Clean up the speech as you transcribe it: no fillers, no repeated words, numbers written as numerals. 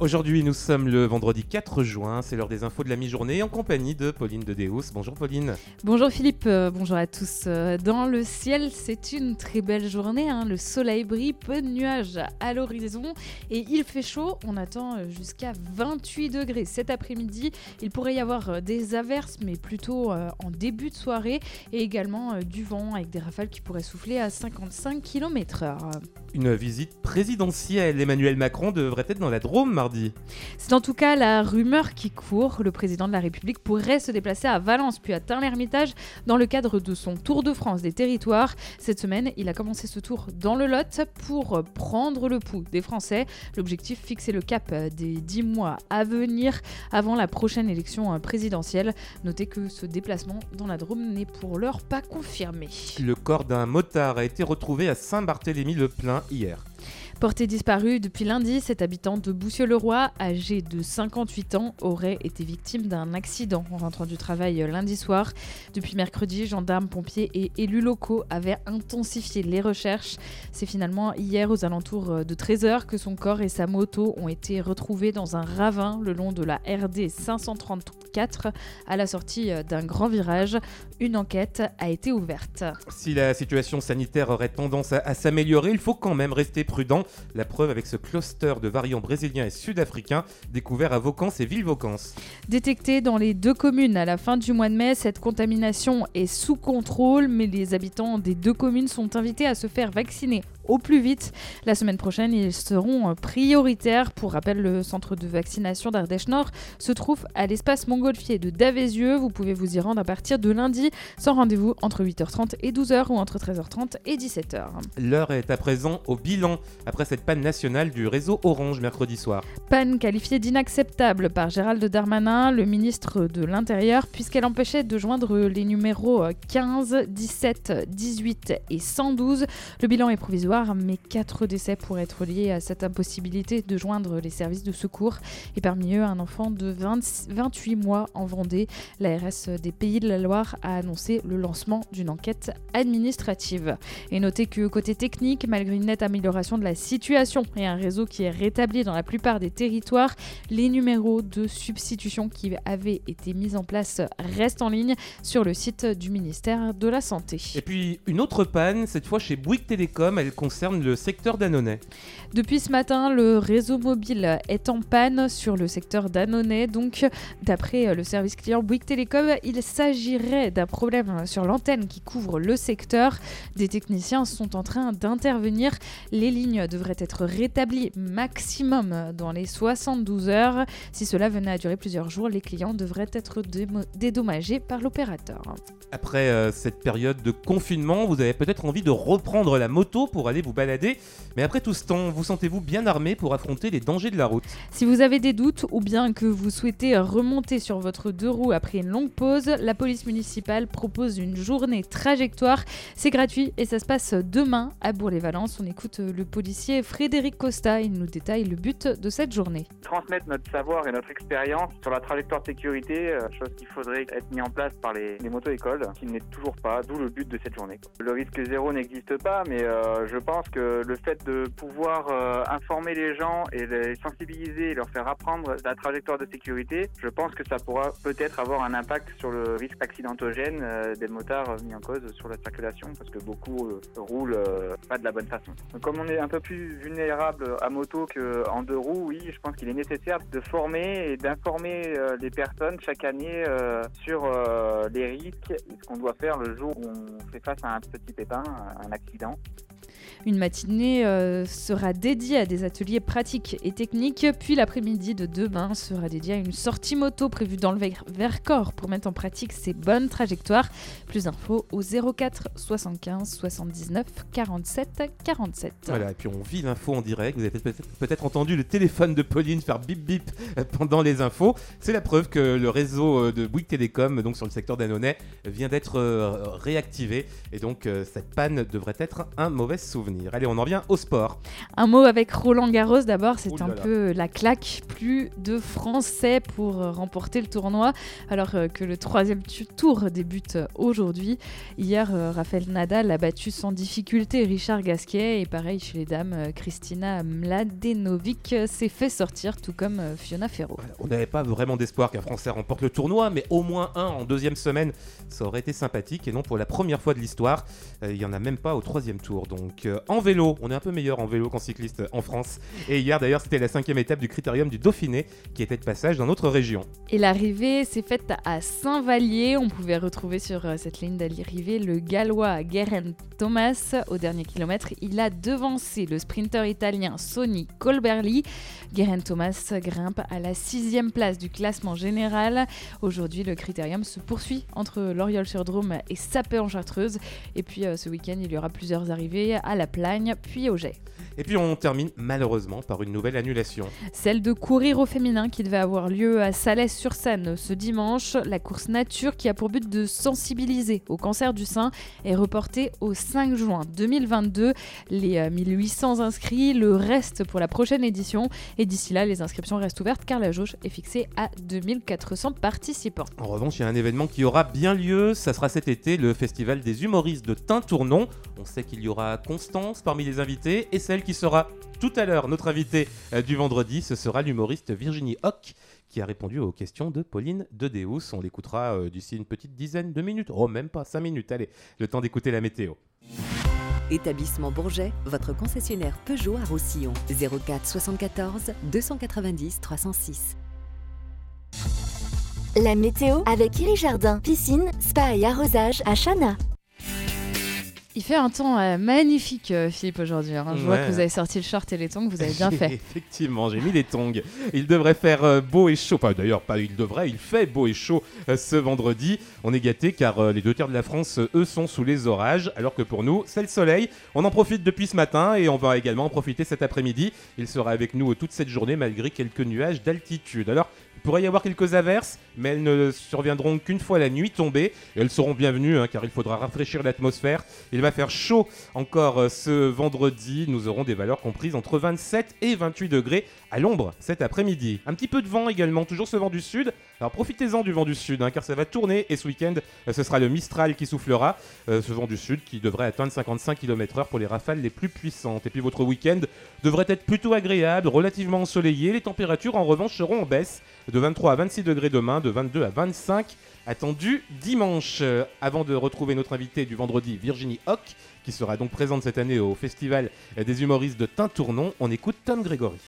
Aujourd'hui, nous sommes le vendredi 4 juin, c'est l'heure des infos de la mi-journée en compagnie de Pauline de Deus. Bonjour Pauline. Bonjour Philippe, bonjour à tous. Dans le ciel, c'est une très belle journée, le soleil brille, peu de nuages à l'horizon et il fait chaud. On attend jusqu'à 28 degrés cet après-midi. Il pourrait y avoir des averses, mais plutôt en début de soirée et également du vent avec des rafales qui pourraient souffler à 55 km/h. Une visite présidentielle. Emmanuel Macron devrait être dans la Drôme mardi. C'est en tout cas la rumeur qui court. Le président de la République pourrait se déplacer à Valence puis à Tain-l'Hermitage dans le cadre de son Tour de France des territoires. Cette semaine, il a commencé ce tour dans le Lot pour prendre le pouls des Français. L'objectif, fixer le cap des 10 mois à venir avant la prochaine élection présidentielle. Notez que ce déplacement dans la Drôme n'est pour l'heure pas confirmé. Le corps d'un motard a été retrouvé à Saint-Barthélemy-le-Plain hier. Porté disparu depuis lundi, cet habitant de Boussieu-le-Roi, âgé de 58 ans, aurait été victime d'un accident en rentrant du travail lundi soir. Depuis mercredi, gendarmes, pompiers et élus locaux avaient intensifié les recherches. C'est finalement hier aux alentours de 13h que son corps et sa moto ont été retrouvés dans un ravin le long de la RD 534 à la sortie d'un grand virage. Une enquête a été ouverte. Si la situation sanitaire aurait tendance à s'améliorer, il faut quand même rester prudent. La preuve avec ce cluster de variants brésiliens et sud-africains découvert à Vaucans et Villevaucans. Détectée dans les deux communes à la fin du mois de mai, cette contamination est sous contrôle, mais les habitants des deux communes sont invités à se faire vacciner au plus vite. La semaine prochaine, ils seront prioritaires. Pour rappel, le centre de vaccination d'Ardèche Nord se trouve à l'espace Montgolfier de Davézieux. Vous pouvez vous y rendre à partir de lundi, sans rendez-vous entre 8h30 et 12h ou entre 13h30 et 17h. L'heure est à présent au bilan, après cette panne nationale du réseau Orange mercredi soir. Panne qualifiée d'inacceptable par Gérald Darmanin, le ministre de l'Intérieur, puisqu'elle empêchait de joindre les numéros 15, 17, 18 et 112. Le bilan est provisoire, mais 4 décès pourraient être liés à cette impossibilité de joindre les services de secours. Et parmi eux, un enfant de 28 mois en Vendée. L'ARS des Pays de la Loire a annoncé le lancement d'une enquête administrative. Et notez que côté technique, malgré une nette amélioration de la situation et un réseau qui est rétabli dans la plupart des territoires, les numéros de substitution qui avaient été mis en place restent en ligne sur le site du ministère de la Santé. Et puis une autre panne, cette fois chez Bouygues Télécom, elle concerne le secteur d'Annonay. Depuis ce matin, le réseau mobile est en panne sur le secteur d'Annonay. Donc, d'après le service client Bouygues Télécom, il s'agirait d'un problème sur l'antenne qui couvre le secteur. Des techniciens sont en train d'intervenir. Les lignes devraient être rétablies maximum dans les 72 heures. Si cela venait à durer plusieurs jours, les clients devraient être dédommagés par l'opérateur. Après cette période de confinement, vous avez peut-être envie de reprendre la moto pour aller vous balader. Mais après tout ce temps, vous sentez-vous bien armé pour affronter les dangers de la route? Si vous avez des doutes ou bien que vous souhaitez remonter sur votre deux roues après une longue pause, la police municipale propose une journée trajectoire. C'est gratuit et ça se passe demain à Bourg-les-Valence. On écoute le policier Frédéric Costa. Il nous détaille le but de cette journée. Transmettre notre savoir et notre expérience sur la trajectoire de sécurité, chose qui faudrait être mis en place par les moto-écoles, qui n'est toujours pas, d'où le but de cette journée. Le risque zéro n'existe pas, mais je pense que le fait de pouvoir informer les gens et les sensibiliser et leur faire apprendre la trajectoire de sécurité, je pense que ça pourra peut-être avoir un impact sur le risque accidentogène des motards mis en cause sur la circulation, parce que beaucoup roulent pas de la bonne façon. Donc, comme on est un peu plus vulnérable à moto qu'en deux roues, oui, je pense qu'il est nécessaire de former et d'informer les personnes chaque année sur les risques et ce qu'on doit faire le jour où on fait face à un petit pépin, à un accident. Une matinée sera dédiée à des ateliers pratiques et techniques, puis l'après-midi de demain sera dédiée à une sortie moto prévue dans le Vercors pour mettre en pratique ces bonnes trajectoires. Plus d'infos au 04 75 79 47 47. Voilà, et puis on vit l'info en direct. Vous avez peut-être entendu le téléphone de Pauline faire bip bip pendant les infos. C'est la preuve que le réseau de Bouygues Télécom, donc sur le secteur d'Annonay, vient d'être réactivé. Et donc cette panne devrait être un mauvais souvenir. Allez, on en vient au sport. Un mot avec Roland Garros d'abord, c'est Ouh là un là. peu la claque. Plus de Français pour remporter le tournoi, alors que le troisième tour débute aujourd'hui. Hier, Rafael Nadal a battu sans difficulté Richard Gasquet, et pareil chez les dames, Kristina Mladenovic s'est fait sortir, tout comme Fiona Ferro. On n'avait pas vraiment d'espoir qu'un Français remporte le tournoi, mais au moins un en deuxième semaine, ça aurait été sympathique. Et non, pour la première fois de l'histoire, il n'y en a même pas au troisième tour. Donc en vélo, on est un peu meilleur en vélo qu'en cycliste en France. Et hier d'ailleurs, c'était la 5e étape du Critérium du Dauphiné qui était de passage dans notre région. Et l'arrivée s'est faite à Saint-Vallier. On pouvait retrouver sur cette ligne d'arrivée le Gallois Geraint Thomas. Au dernier kilomètre, il a devancé le sprinter italien Sonny Colbrelli. Geraint Thomas grimpe à la 6e place du classement général. Aujourd'hui, le Critérium se poursuit entre l'Oriol-sur-Drôme et Sapé en Chartreuse. Et puis ce week-end, il y aura plusieurs arrivées à La Plagne, puis au Jet. Et puis on termine malheureusement par une nouvelle annulation. Celle de courir au féminin qui devait avoir lieu à Salès-sur-Seine ce dimanche. La course nature qui a pour but de sensibiliser au cancer du sein est reportée au 5 juin 2022. Les 1800 inscrits, le reste pour la prochaine édition. Et d'ici là, les inscriptions restent ouvertes car la jauge est fixée à 2400 participants. En revanche, il y a un événement qui aura bien lieu, ça sera cet été, le Festival des humoristes de Tintournon. On sait qu'il y aura Constance parmi les invités, et celle qui sera tout à l'heure notre invitée du vendredi, ce sera l'humoriste Virginie Hoc, qui a répondu aux questions de Pauline Dedeus. On l'écoutera d'ici une petite dizaine de minutes, oh même pas 5 minutes, allez, le temps d'écouter la météo. Établissement Bourget, votre concessionnaire Peugeot à Roussillon. 04 74 290 306. La météo avec Iri Jardin, piscine, spa et arrosage à Chana. Il fait un temps magnifique, Philippe, aujourd'hui. Je vois Ouais. que vous avez sorti le short et les tongs, vous avez bien fait. Effectivement, j'ai mis les tongs. Il devrait faire beau et chaud. Enfin, d'ailleurs, pas il devrait, il fait beau et chaud ce vendredi. On est gâtés car les 2 tiers de la France, eux, sont sous les orages. Alors que pour nous, c'est le soleil. On en profite depuis ce matin et on va également en profiter cet après-midi. Il sera avec nous toute cette journée malgré quelques nuages d'altitude. Alors, il pourrait y avoir quelques averses, mais elles ne surviendront qu'une fois la nuit tombée. Et elles seront bienvenues, car il faudra rafraîchir l'atmosphère. Il va faire chaud encore ce vendredi. Nous aurons des valeurs comprises entre 27 et 28 degrés à l'ombre cet après-midi. Un petit peu de vent également, toujours ce vent du sud. Alors profitez-en du vent du sud, car ça va tourner. Et ce week-end, ce sera le Mistral qui soufflera. Ce vent du sud qui devrait atteindre 55 km/h pour les rafales les plus puissantes. Et puis votre week-end devrait être plutôt agréable, relativement ensoleillé. Les températures en revanche seront en baisse. De 23 à 26 degrés demain, de 22 à 25 attendus dimanche. Avant de retrouver notre invitée du vendredi, Virginie Hoc, qui sera donc présente cette année au Festival des humoristes de Tintournon, on écoute Tom Grégory.